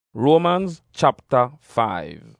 Romans chapter 5.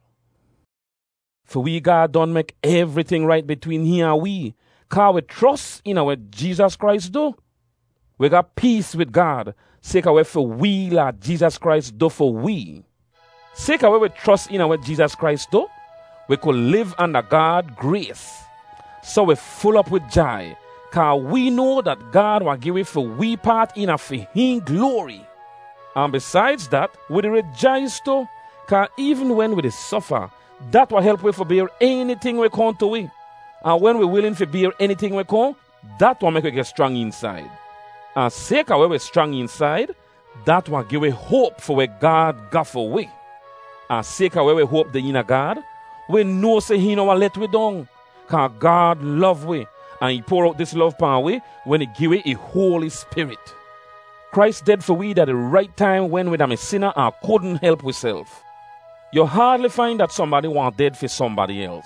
For we God done make everything right between he and we, cause we trust in our Jesus Christ do. We got peace with God, sake away for we like Jesus Christ do for we. Sake away we trust in our Jesus Christ do, we could live under God grace. So we full up with joy, cause we know that God will give it for we part in a for him glory. And besides that, we rejoice too, cause even when we suffer, that will help we for bear anything we come to we. And when we're willing to bear anything we come, that will make we get strong inside. And sake of we're strong inside, that will give we hope for where God got for we. And sake of we hope the inner God, we know say he no will let we down. Cause God love we, and he pour out this love upon we when he give we a Holy Spirit. Christ dead for we at the right time when we am a sinner and couldn't help ourselves. You hardly find that somebody want dead for somebody else.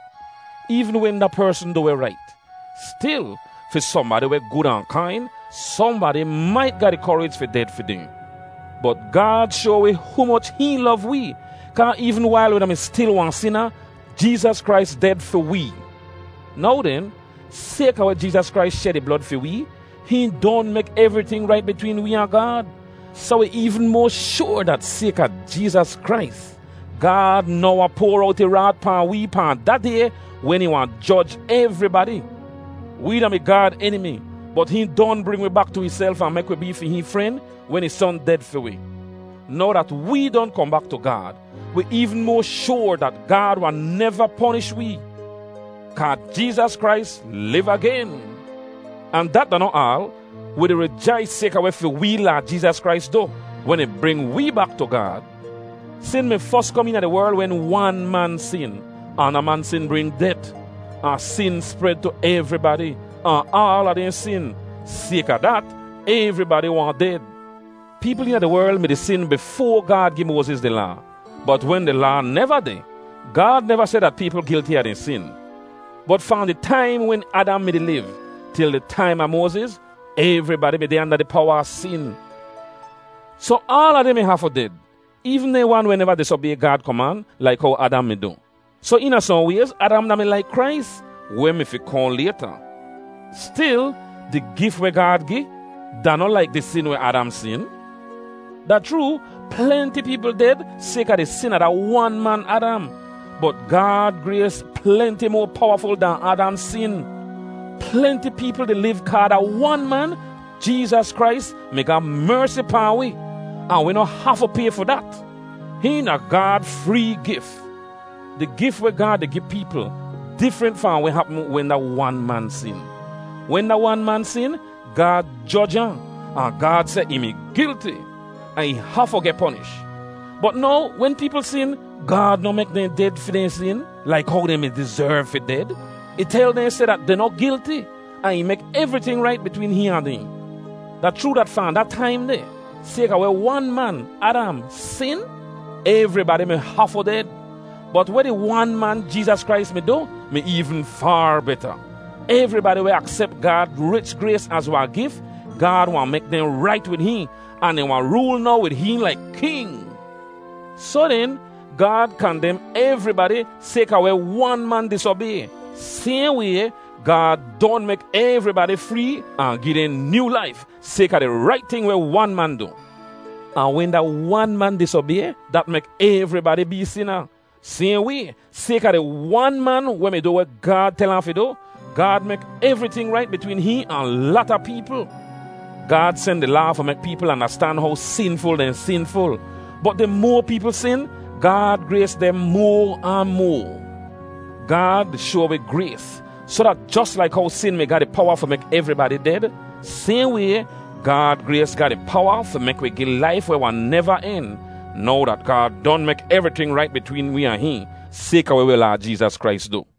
Even when the person do it right. Still, for somebody we good and kind, somebody might get the courage for dead for them. But God show we how much he love we. Cause even while we am still one sinner, Jesus Christ dead for we. Now then, sake of Jesus Christ shed the blood for we, he don't make everything right between we and God. So we even more sure that sake of Jesus Christ, God now pour out the wrath upon we upon that day when he want judge everybody. We don't be God enemy, but he don't bring we back to himself and make we be for his friend when his son dead for we. Now that we don't come back to God, we even more sure that God will never punish we. Cause Jesus Christ live again. And that not all, we rejoice sake away for we like Jesus Christ do, when it bring we back to God. Sin may first come into the world when one man sin, and a man sin bring death. And sin spread to everybody, and all of them sin. Sake of that, everybody want dead. People in the world may sin before God give Moses the law. But when the law never did, God never said that people guilty of their sin. But from the time when Adam may live, till the time of Moses, everybody may be under the power of sin. So all of them may have for dead. Even the one whenever disobey God's command, like how Adam may do. So in some ways, Adam may like Christ, when if he come later. Still, the gift where God give, that not like the sin where Adam sin. That true, plenty people dead, sake of the sin of that one man Adam. But God grace plenty more powerful than Adam's sin. Plenty people they live called a one man, Jesus Christ, make a mercy upon we. And we don't have to pay for that. He a God free gift. The gift where God they give people different from what happen when the one man sin. When the one man sin, God judge him. And God say him is guilty. And he have to get punished. But now, when people sin, God don't make them dead for their sin, like how they may deserve for dead. He tell them say that they're not guilty, and he make everything right between he and them. That true that found that time there. Say where one man, Adam, sin, everybody may have for dead. But where the one man, Jesus Christ, may do, may even far better. Everybody will accept God's rich grace as our gift. God will make them right with him, and they will rule now with him like king. So then, God condemn everybody, sake away one man disobey. Same way, God don't make everybody free and give them new life, sake of the right thing where one man do. And when that one man disobey, that make everybody be sinner. Same way, sake of the one man when we do what God tell him to do, God make everything right between he and a lot of people. God send the law to make people understand how sinful they're sinful. But the more people sin, God grace them more and more. God show with grace, so that just like how sin may got the power to make everybody dead, same way, God grace got the power to make we give life where one never end. Know that God don't make everything right between we and him, sake of what Jesus Christ do.